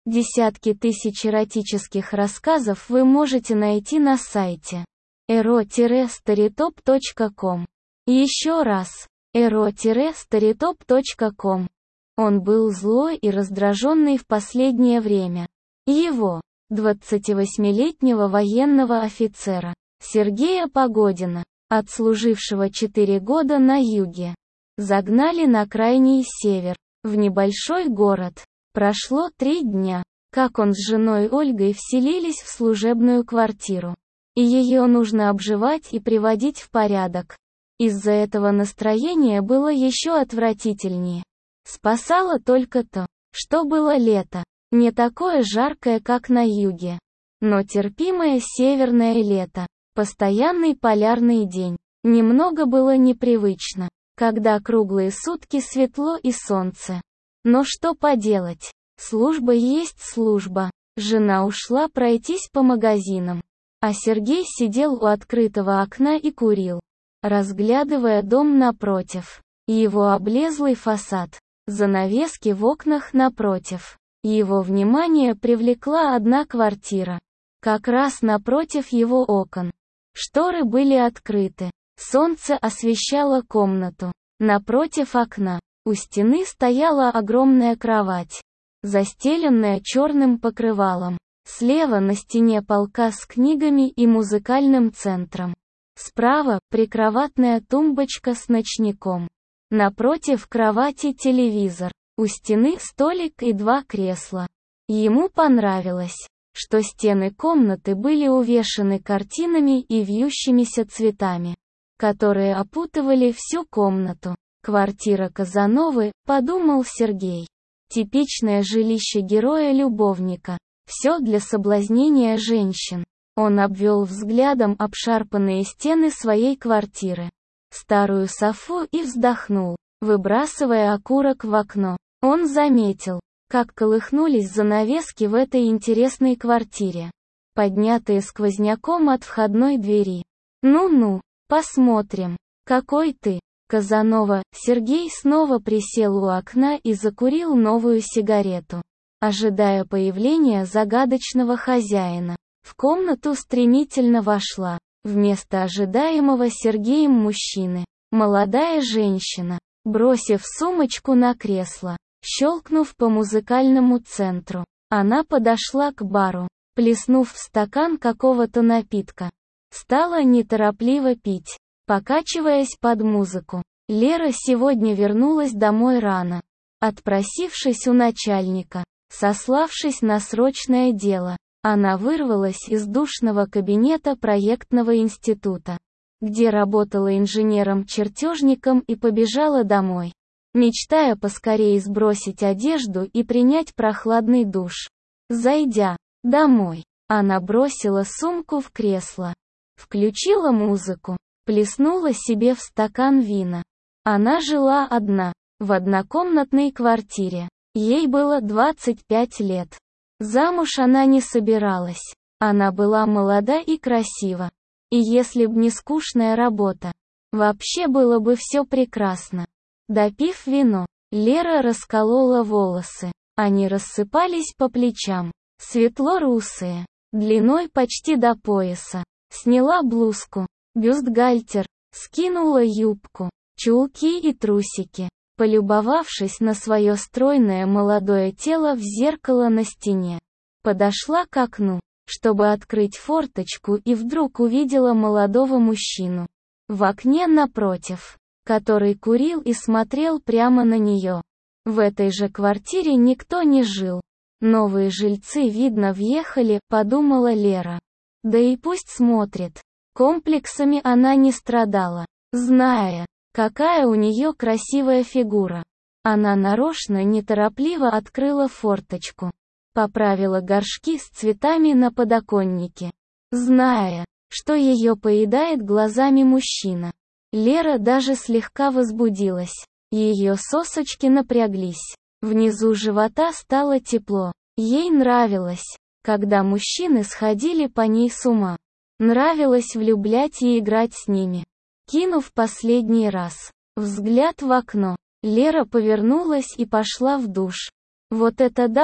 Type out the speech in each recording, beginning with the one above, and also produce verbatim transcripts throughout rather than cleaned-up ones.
Десятки тысяч эротических рассказов вы можете найти на сайте эро старитоп точка ком. Еще раз, эро старитоп точка ком. Он был злой и раздраженный в последнее время. Его, двадцативосьмилетнего военного офицера, Сергея Погодина, отслужившего четыре года на юге, загнали на крайний север, в небольшой город. Прошло три дня, как он с женой Ольгой вселились в служебную квартиру. И ее нужно обживать и приводить в порядок. Из-за этого настроение было еще отвратительнее. Спасало только то, что было лето, не такое жаркое, как на юге, но терпимое северное лето, постоянный полярный день. Немного было непривычно, когда круглые сутки светло и солнце. Но что поделать? Служба есть служба. Жена ушла пройтись по магазинам, а Сергей сидел у открытого окна и курил, разглядывая дом напротив, его облезлый фасад, занавески в окнах напротив. Его внимание привлекла одна квартира, как раз напротив его окон. Шторы были открыты, солнце освещало комнату. Напротив окна, у стены стояла огромная кровать, застеленная черным покрывалом. Слева на стене полка с книгами и музыкальным центром. Справа прикроватная тумбочка с ночником. Напротив кровати телевизор. У стены столик и два кресла. Ему понравилось, что стены комнаты были увешаны картинами и вьющимися цветами, которые опутывали всю комнату. Квартира Казановы, подумал Сергей. Типичное жилище героя-любовника. Все для соблазнения женщин. Он обвел взглядом обшарпанные стены своей квартиры, старую софу и вздохнул, выбрасывая окурок в окно. Он заметил, как колыхнулись занавески в этой интересной квартире, поднятые сквозняком от входной двери. «Ну-ну, посмотрим, какой ты, Казанова». Сергей снова присел у окна и закурил новую сигарету, ожидая появления загадочного хозяина. В комнату стремительно вошла, вместо ожидаемого Сергеем мужчины, молодая женщина, бросив сумочку на кресло, щелкнув по музыкальному центру. Она подошла к бару, плеснув в стакан какого-то напитка. Стала неторопливо пить, покачиваясь под музыку. Лера сегодня вернулась домой рано, отпросившись у начальника, сославшись на срочное дело. Она вырвалась из душного кабинета проектного института, где работала инженером-чертежником, и побежала домой, мечтая поскорее сбросить одежду и принять прохладный душ. Зайдя домой, она бросила сумку в кресло, включила музыку, плеснула себе в стакан вина. Она жила одна, в однокомнатной квартире. Ей было двадцать пять лет. Замуж она не собиралась. Она была молода и красива. И если б не скучная работа, вообще было бы все прекрасно. Допив вино, Лера расколола волосы. Они рассыпались по плечам, светло-русые, длиной почти до пояса. Сняла блузку, бюстгальтер, скинула юбку, чулки и трусики. Полюбовавшись на свое стройное молодое тело в зеркало на стене, подошла к окну, чтобы открыть форточку, и вдруг увидела молодого мужчину в окне напротив, который курил и смотрел прямо на нее. В этой же квартире никто не жил. Новые жильцы, видно, въехали, подумала Лера. Да и пусть смотрит. Комплексами она не страдала, зная, какая у нее красивая фигура. Она нарочно неторопливо открыла форточку, поправила горшки с цветами на подоконнике, зная, что ее поедает глазами мужчина. Лера даже слегка возбудилась. Ее сосочки напряглись. Внизу живота стало тепло. Ей нравилось, когда мужчины сходили по ней с ума. Нравилось влюблять и играть с ними. Кинув последний раз взгляд в окно, Лера повернулась и пошла в душ. Вот это да!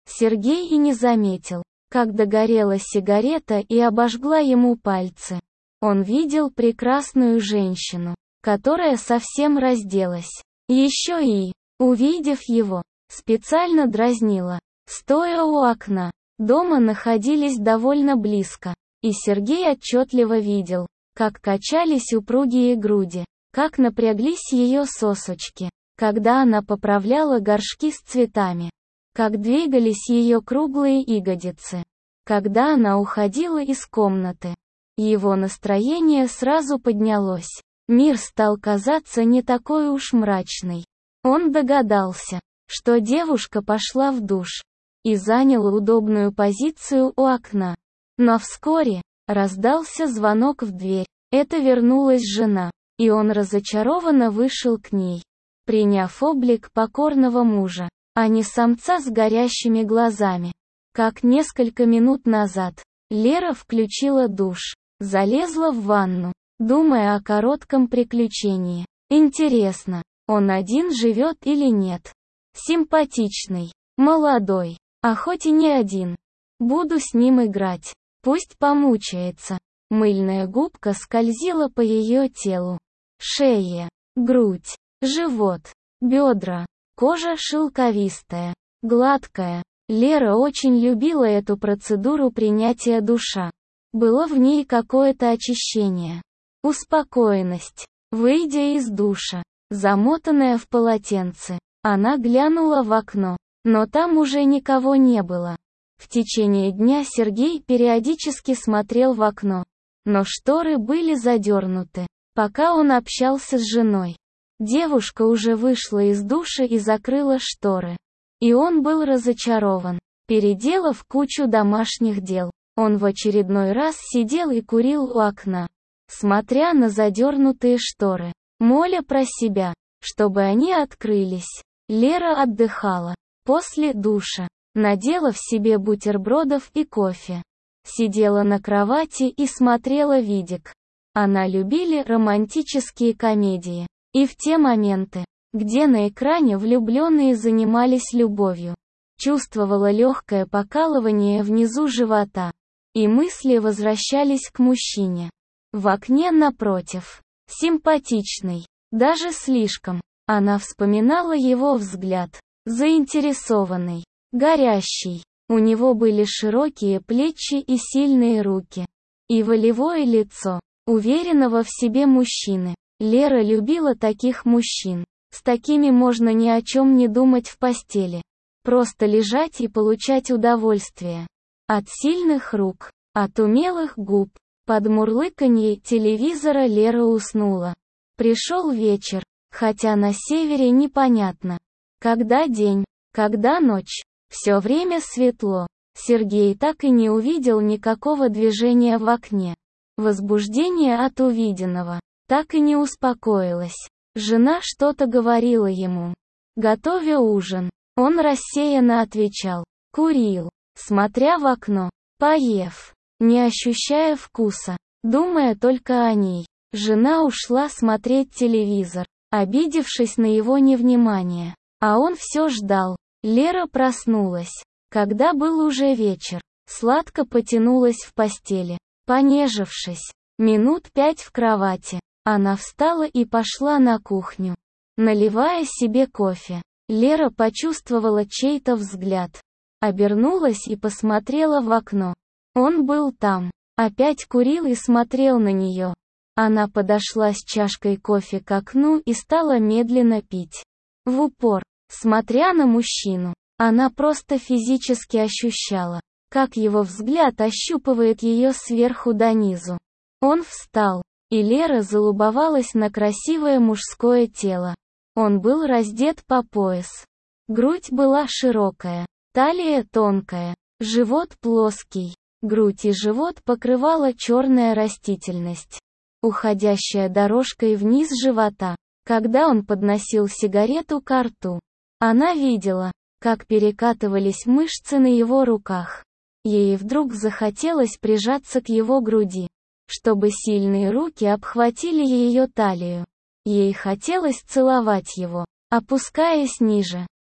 Сергей и не заметил, как догорела сигарета и обожгла ему пальцы. Он видел прекрасную женщину, которая совсем разделась. Еще и, увидев его, специально дразнила. Стоя у окна, дома находились довольно близко, и Сергей отчетливо видел, как качались упругие груди, как напряглись ее сосочки, когда она поправляла горшки с цветами, как двигались ее круглые ягодицы, когда она уходила из комнаты. Его настроение сразу поднялось. Мир стал казаться не такой уж мрачный. Он догадался, что девушка пошла в душ и заняла удобную позицию у окна. Но вскоре раздался звонок в дверь. Это вернулась жена, и он разочарованно вышел к ней, приняв облик покорного мужа, а не самца с горящими глазами. Как несколько минут назад, Лера включила душ, залезла в ванну, думая о коротком приключении. Интересно, он один живет или нет? Симпатичный, молодой, а хоть и не один. Буду с ним играть, пусть помучается. Мыльная губка скользила по ее телу. Шея, грудь, живот, бедра, кожа шелковистая, гладкая. Лера очень любила эту процедуру принятия душа. Было в ней какое-то очищение, успокоенность. Выйдя из душа, замотанная в полотенце, она глянула в окно, но там уже никого не было. В течение дня Сергей периодически смотрел в окно, но шторы были задернуты, пока он общался с женой. Девушка уже вышла из душа и закрыла шторы. И он был разочарован. Переделав кучу домашних дел, он в очередной раз сидел и курил у окна, смотря на задернутые шторы, моля про себя, чтобы они открылись. Лера отдыхала после душа, наделав себе бутербродов и кофе. Сидела на кровати и смотрела видик. Она любила романтические комедии. И в те моменты, где на экране влюбленные занимались любовью, чувствовала легкое покалывание внизу живота, и мысли возвращались к мужчине. В окне напротив, симпатичный, даже слишком, она вспоминала его взгляд, заинтересованный, горящий. У него были широкие плечи и сильные руки, и волевое лицо уверенного в себе мужчины. Лера любила таких мужчин. С такими можно ни о чем не думать в постели. Просто лежать и получать удовольствие. От сильных рук, от умелых губ, под мурлыканье телевизора Лера уснула. Пришел вечер, хотя на севере непонятно, когда день, когда ночь. Все время светло. Сергей так и не увидел никакого движения в окне. Возбуждение от увиденного так и не успокоилось. Жена что-то говорила ему, готовя ужин. Он рассеянно отвечал, курил, смотря в окно, поев, не ощущая вкуса, думая только о ней. Жена ушла смотреть телевизор, обидевшись на его невнимание. А он все ждал. Лера проснулась, когда был уже вечер, сладко потянулась в постели, понежившись, минут пять в кровати. Она встала и пошла на кухню, наливая себе кофе. Лера почувствовала чей-то взгляд, обернулась и посмотрела в окно. Он был там, опять курил и смотрел на нее. Она подошла с чашкой кофе к окну и стала медленно пить. В упор, смотря на мужчину, она просто физически ощущала, как его взгляд ощупывает ее сверху донизу. Он встал, и Лера залюбовалась на красивое мужское тело. Он был раздет по пояс. Грудь была широкая, талия тонкая, живот плоский. Грудь и живот покрывала черная растительность, уходящая дорожкой вниз живота. Когда он подносил сигарету ко рту, она видела, как перекатывались мышцы на его руках. Ей вдруг захотелось прижаться к его груди, чтобы сильные руки обхватили ее талию. Ей хотелось целовать его, опускаясь ниже,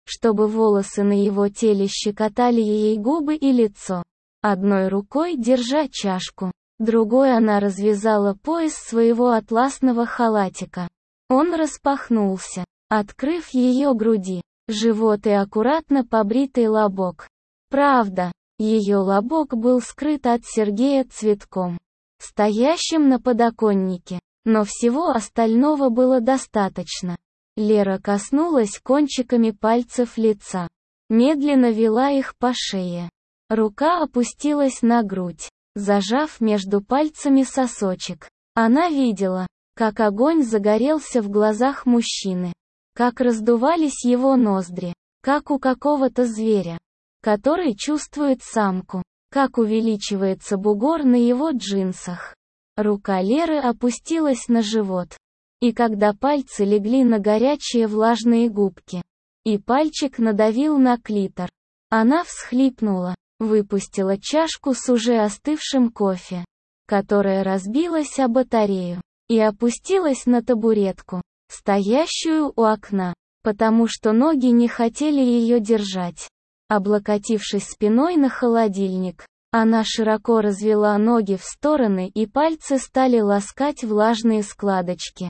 чтобы волосы на его теле щекотали ей губы и лицо. Одной рукой держа чашку, другой она развязала пояс своего атласного халатика. Он распахнулся, открыв ее груди, живот и аккуратно побритый лобок. Правда, ее лобок был скрыт от Сергея цветком, стоящим на подоконнике, но всего остального было достаточно. Лера коснулась кончиками пальцев лица, медленно вела их по шее. Рука опустилась на грудь, зажав между пальцами сосочек. Она видела, как огонь загорелся в глазах мужчины, как раздувались его ноздри, как у какого-то зверя, который чувствует самку, как увеличивается бугор на его джинсах. Рука Леры опустилась на живот. И когда пальцы легли на горячие влажные губки, и пальчик надавил на клитор, она всхлипнула, выпустила чашку с уже остывшим кофе, которая разбилась о батарею, и опустилась на табуретку, стоящую у окна, потому что ноги не хотели ее держать. Облокотившись спиной на холодильник, она широко развела ноги в стороны, и пальцы стали ласкать влажные складочки.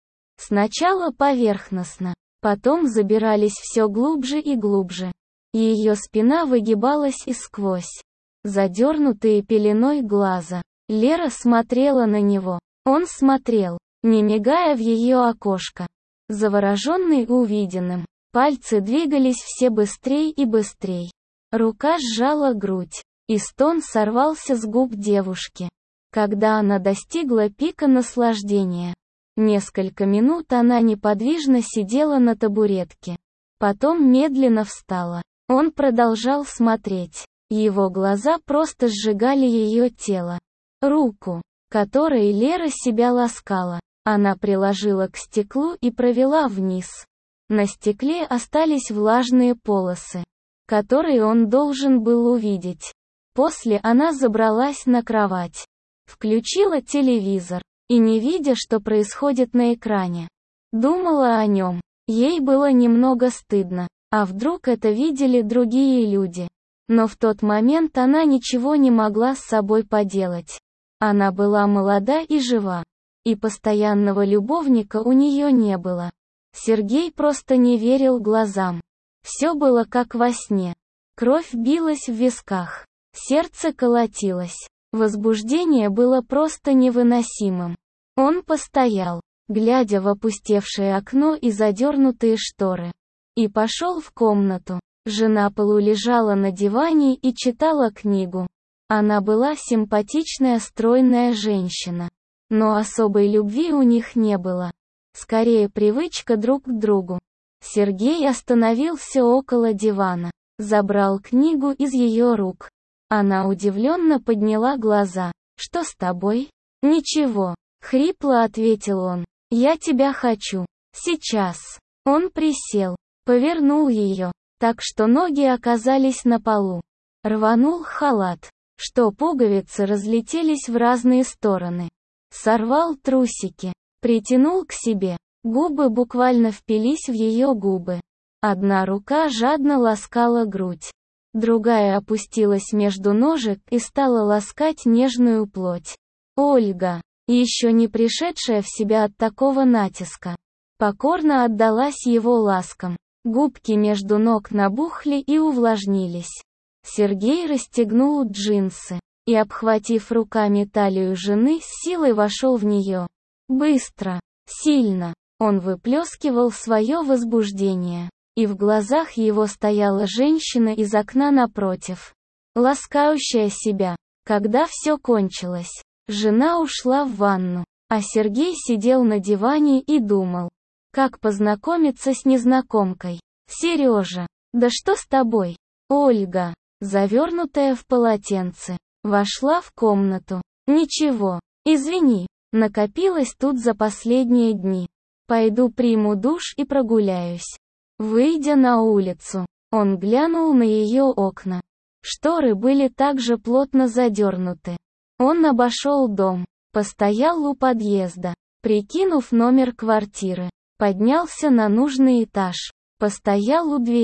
Сначала поверхностно, потом забирались все глубже и глубже. Ее спина выгибалась и сквозь задернутые пеленой глаза. Лера смотрела на него. Он смотрел, не мигая в ее окошко. Завороженный увиденным, пальцы двигались все быстрей и быстрей. Рука сжала грудь, и стон сорвался с губ девушки, когда она достигла пика наслаждения. Несколько минут она неподвижно сидела на табуретке. Потом медленно встала. Он продолжал смотреть. Его глаза просто сжигали ее тело. Руку, которой Лера себя ласкала, она приложила к стеклу и провела вниз. На стекле остались влажные полосы, которые он должен был увидеть. После она забралась на кровать, включила телевизор, и не видя, что происходит на экране, думала о нем. Ей было немного стыдно, а вдруг это видели другие люди. Но в тот момент она ничего не могла с собой поделать. Она была молода и жива, и постоянного любовника у нее не было. Сергей просто не верил глазам. Все было как во сне. Кровь билась в висках, сердце колотилось. Возбуждение было просто невыносимым. Он постоял, глядя в опустевшее окно и задернутые шторы, и пошел в комнату. Жена полулежала на диване и читала книгу. Она была симпатичная стройная женщина, но особой любви у них не было. Скорее привычка друг к другу. Сергей остановился около дивана, забрал книгу из ее рук. Она удивленно подняла глаза. «Что с тобой?» «Ничего», — хрипло ответил он. «Я тебя хочу. Сейчас». Он присел, повернул ее, так что ноги оказались на полу. Рванул халат, что пуговицы разлетелись в разные стороны. Сорвал трусики, притянул к себе. Губы буквально впились в ее губы. Одна рука жадно ласкала грудь. Другая опустилась между ножек и стала ласкать нежную плоть. Ольга, еще не пришедшая в себя от такого натиска, покорно отдалась его ласкам. Губки между ног набухли и увлажнились. Сергей расстегнул джинсы и, обхватив руками талию жены, с силой вошел в нее. Быстро, сильно, он выплескивал свое возбуждение. И в глазах его стояла женщина из окна напротив, ласкающая себя. Когда все кончилось, жена ушла в ванну, а Сергей сидел на диване и думал, как познакомиться с незнакомкой. «Сережа, да что с тобой?» Ольга, завернутая в полотенце, вошла в комнату. «Ничего, извини, накопилось тут за последние дни. Пойду приму душ и прогуляюсь». Выйдя на улицу, он глянул на ее окна. Шторы были также плотно задернуты. Он обошел дом, постоял у подъезда, прикинув номер квартиры, поднялся на нужный этаж, постоял у двери,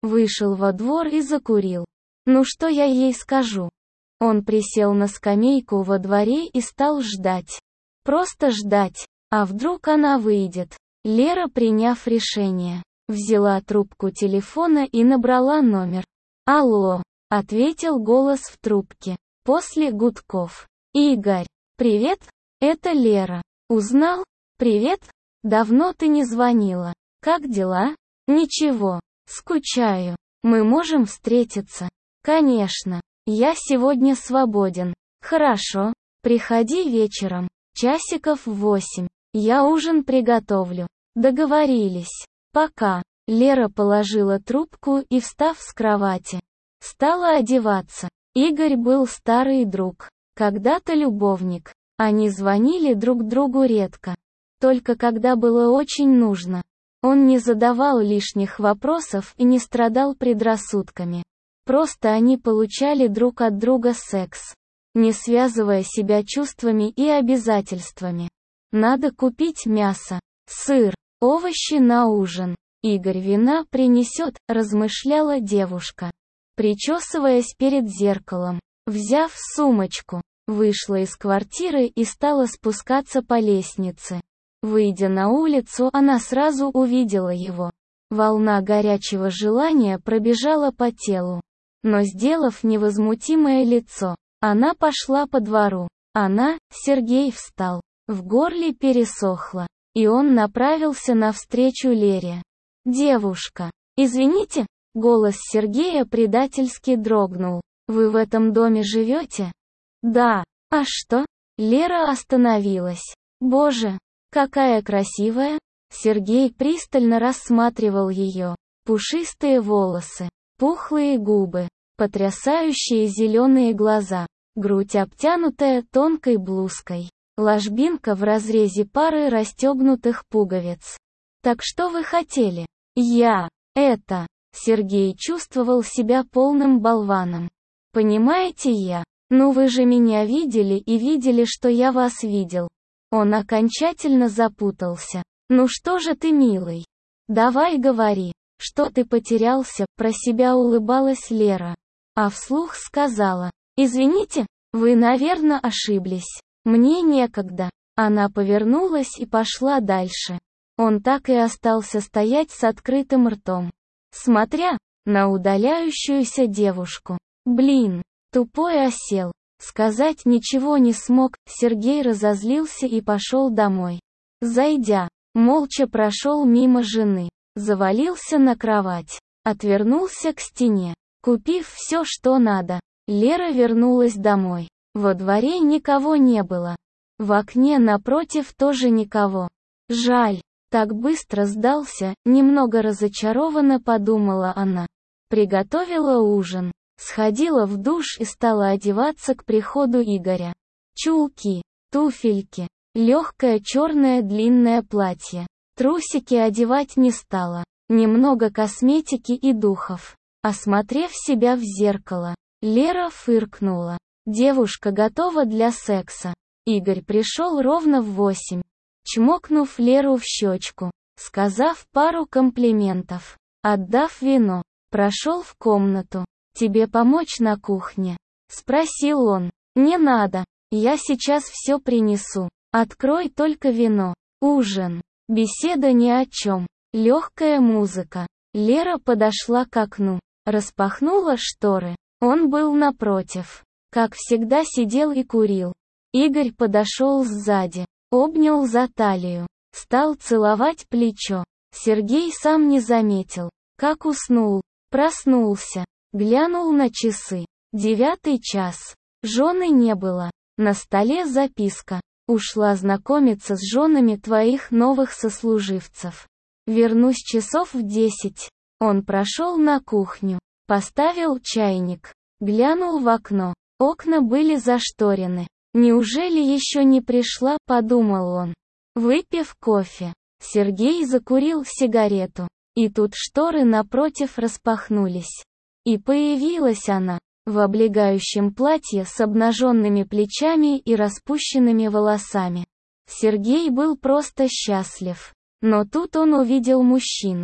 Вышел во двор и закурил. Ну что я ей скажу? Он присел на скамейку во дворе и стал ждать. Просто ждать. А вдруг она выйдет? Лера, приняв решение, взяла трубку телефона и набрала номер. «Алло», — ответил голос в трубке. После гудков. «Игорь, привет, это Лера. Узнал? Привет? Давно ты не звонила. Как дела?» «Ничего. Скучаю. Мы можем встретиться?» «Конечно. Я сегодня свободен». «Хорошо. Приходи вечером. Часиков в восемь. Я ужин приготовлю». «Договорились. Пока». Лера положила трубку и, встав с кровати, стала одеваться. Игорь был старый друг, когда-то любовник. Они звонили друг другу редко. Только когда было очень нужно. Он не задавал лишних вопросов и не страдал предрассудками. Просто они получали друг от друга секс, не связывая себя чувствами и обязательствами. Надо купить мясо, сыр, овощи на ужин. Игорь вина принесет, размышляла девушка, причесываясь перед зеркалом. Взяв сумочку, вышла из квартиры и стала спускаться по лестнице. Выйдя на улицу, она сразу увидела его. Волна горячего желания пробежала по телу. Но, сделав невозмутимое лицо, она пошла по двору. Она, Сергей встал. В горле пересохло, и он направился навстречу Лере. «Девушка, извините?» Голос Сергея предательски дрогнул. «Вы в этом доме живете?» «Да. А что?» Лера остановилась. «Боже, какая красивая!» Сергей пристально рассматривал ее. Пушистые волосы, пухлые губы, потрясающие зеленые глаза, грудь, обтянутая тонкой блузкой, ложбинка в разрезе пары расстегнутых пуговиц. «Так что вы хотели?» «Я. Это...» Сергей чувствовал себя полным болваном. «Понимаете, я... Ну вы же меня видели и видели, что я вас видел». Он окончательно запутался. «Ну что же ты, милый? Давай говори, что ты потерялся?» Про себя улыбалась Лера. А вслух сказала: «Извините, вы, наверное, ошиблись. Мне некогда». Она повернулась и пошла дальше. Он так и остался стоять с открытым ртом, смотря на удаляющуюся девушку. Блин, тупой осел. Сказать ничего не смог. Сергей разозлился и пошел домой. Зайдя, молча прошел мимо жены, завалился на кровать, отвернулся к стене. Купив все, что надо, Лера вернулась домой. Во дворе никого не было. В окне напротив тоже никого. Жаль, так быстро сдался, немного разочарованно подумала она. Приготовила ужин, сходила в душ и стала одеваться к приходу Игоря. Чулки, туфельки, легкое черное длинное платье. Трусики одевать не стала. Немного косметики и духов. Осмотрев себя в зеркало, Лера фыркнула. Девушка готова для секса. Игорь пришел ровно в восемь. Чмокнув Леру в щечку, сказав пару комплиментов, отдав вино, прошел в комнату. «Тебе помочь на кухне?» — спросил он. «Не надо, я сейчас все принесу. Открой только вино. Ужин. Беседа ни о чем. Легкая музыка». Лера подошла к окну, распахнула шторы. Он был напротив. Как всегда сидел и курил. Игорь подошел сзади, обнял за талию, стал целовать плечо. Сергей сам не заметил, как уснул, проснулся, глянул на часы. Девятый час. Жены не было. На столе записка. «Ушла знакомиться с женами твоих новых сослуживцев. Вернусь часов в десять». Он прошел на кухню, поставил чайник, глянул в окно. Окна были зашторены. «Неужели еще не пришла?» — подумал он. Выпив кофе, Сергей закурил сигарету. И тут шторы напротив распахнулись. И появилась она, в облегающем платье с обнаженными плечами и распущенными волосами. Сергей был просто счастлив. Но тут он увидел мужчину.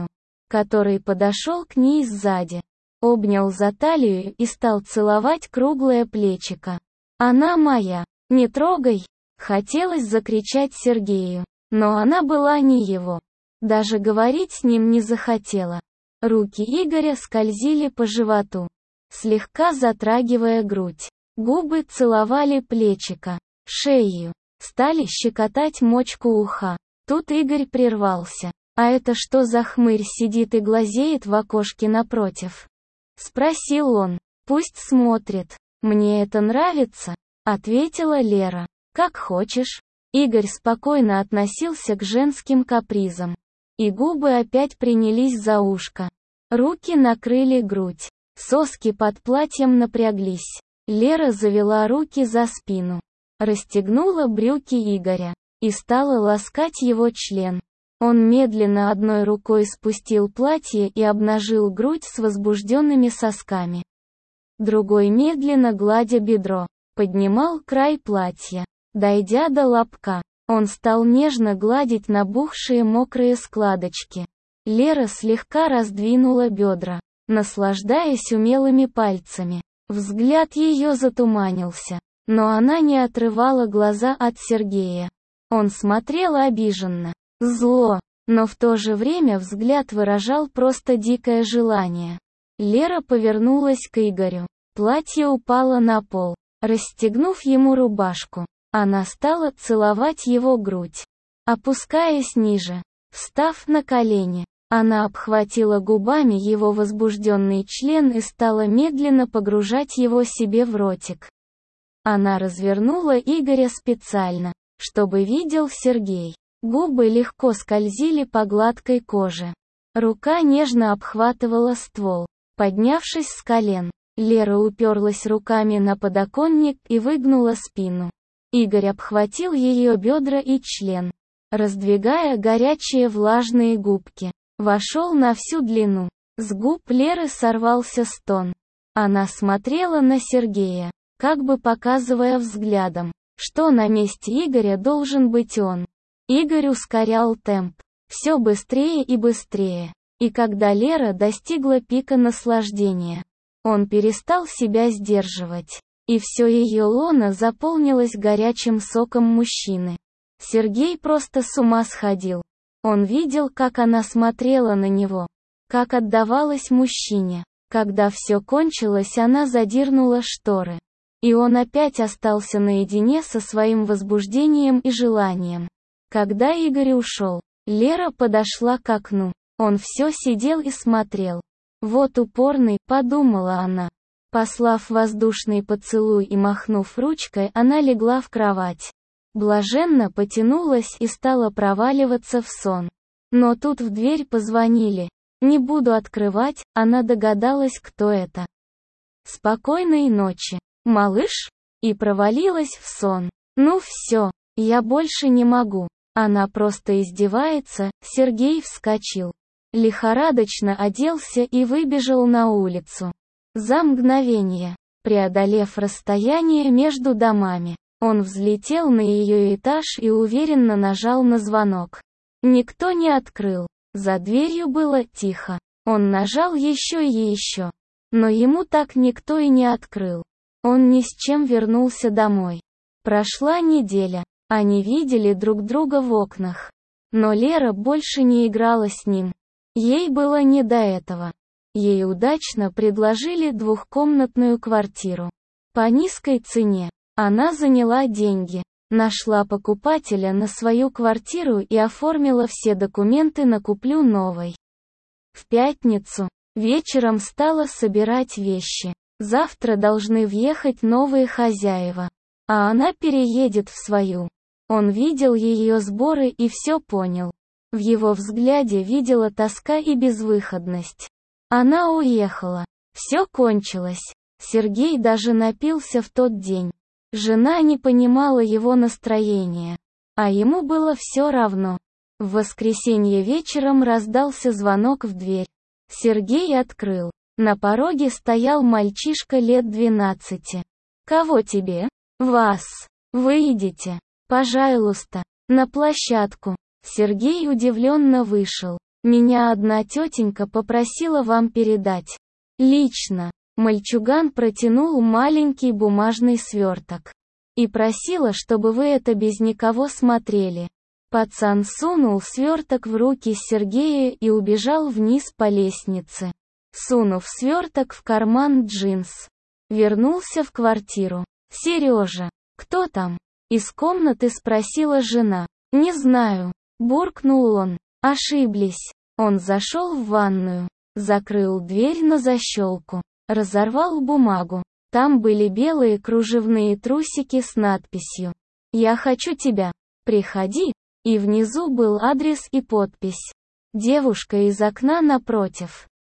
который подошел к ней сзади, обнял за талию и стал целовать круглое плечико. «Она моя! Не трогай!» Хотелось закричать Сергею, но она была не его. Даже говорить с ним не захотела. Руки Игоря скользили по животу, слегка затрагивая грудь. Губы целовали плечико, шею, стали щекотать мочку уха. Тут Игорь прервался. «А это что за хмырь сидит и глазеет в окошке напротив?» Спросил он. «Пусть смотрит. Мне это нравится», — ответила Лера. «Как хочешь». Игорь спокойно относился к женским капризам. И губы опять принялись за ушко. Руки накрыли грудь. Соски под платьем напряглись. Лера завела руки за спину, расстегнула брюки Игоря и стала ласкать его член. Он медленно одной рукой спустил платье и обнажил грудь с возбужденными сосками. Другой, медленно гладя бедро, поднимал край платья. Дойдя до лобка, он стал нежно гладить набухшие мокрые складочки. Лера слегка раздвинула бедра, наслаждаясь умелыми пальцами. Взгляд ее затуманился, но она не отрывала глаза от Сергея. Он смотрел обиженно, зло, но в то же время взгляд выражал просто дикое желание. Лера повернулась к Игорю. Платье упало на пол, расстегнув ему рубашку. Она стала целовать его грудь, опускаясь ниже. Встав на колени, она обхватила губами его возбужденный член и стала медленно погружать его себе в ротик. Она развернула Игоря специально, чтобы видел Сергей. Губы легко скользили по гладкой коже. Рука нежно обхватывала ствол. Поднявшись с колен, Лера уперлась руками на подоконник и выгнула спину. Игорь обхватил ее бедра и член, раздвигая горячие влажные губки. Вошел на всю длину. С губ Леры сорвался стон. Она смотрела на Сергея, как бы показывая взглядом, что на месте Игоря должен быть он. Игорь ускорял темп. Все быстрее и быстрее. И когда Лера достигла пика наслаждения, он перестал себя сдерживать. И все ее лоно заполнилось горячим соком мужчины. Сергей просто с ума сходил. Он видел, как она смотрела на него, как отдавалась мужчине. Когда все кончилось, она задернула шторы. И он опять остался наедине со своим возбуждением и желанием. Когда Игорь ушел, Лера подошла к окну. Он все сидел и смотрел. «Вот упорный», — подумала она. Послав воздушный поцелуй и махнув ручкой, она легла в кровать. Блаженно потянулась и стала проваливаться в сон. Но тут в дверь позвонили. Не буду открывать, она догадалась, кто это. «Спокойной ночи, малыш», и провалилась в сон. «Ну все, я больше не могу». Она просто издевается. Сергей вскочил, лихорадочно оделся и выбежал на улицу. За мгновение, преодолев расстояние между домами, он взлетел на ее этаж и уверенно нажал на звонок. Никто не открыл. За дверью было тихо. Он нажал еще и еще. Но ему так никто и не открыл. Он ни с чем вернулся домой. Прошла неделя. Они видели друг друга в окнах. Но Лера больше не играла с ним. Ей было не до этого. Ей удачно предложили двухкомнатную квартиру. По низкой цене. Она заняла деньги, нашла покупателя на свою квартиру и оформила все документы на куплю новой. В пятницу вечером стала собирать вещи. Завтра должны въехать новые хозяева, а она переедет в свою. Он видел ее сборы и все понял. В его взгляде видела тоска и безвыходность. Она уехала. Все кончилось. Сергей даже напился в тот день. Жена не понимала его настроения. А ему было все равно. В воскресенье вечером раздался звонок в дверь. Сергей открыл. На пороге стоял мальчишка лет двенадцати. «Кого тебе?» «Вас. Выйдите. Пожалуйста. На площадку». Сергей удивленно вышел. Меня одна тетенька попросила вам передать. Лично. Мальчуган протянул маленький бумажный сверток. И просила, чтобы вы это без никого смотрели. Пацан сунул сверток в руки Сергея и убежал вниз по лестнице. Сунув сверток в карман джинс. Вернулся в квартиру. «Сережа, кто там?» Из комнаты спросила жена. «Не знаю», буркнул он. Ошиблись. Он зашел в ванную. Закрыл дверь на защелку. Разорвал бумагу. Там были белые кружевные трусики с надписью «Я хочу тебя. Приходи». И внизу был адрес и подпись. Девушка из окна напротив.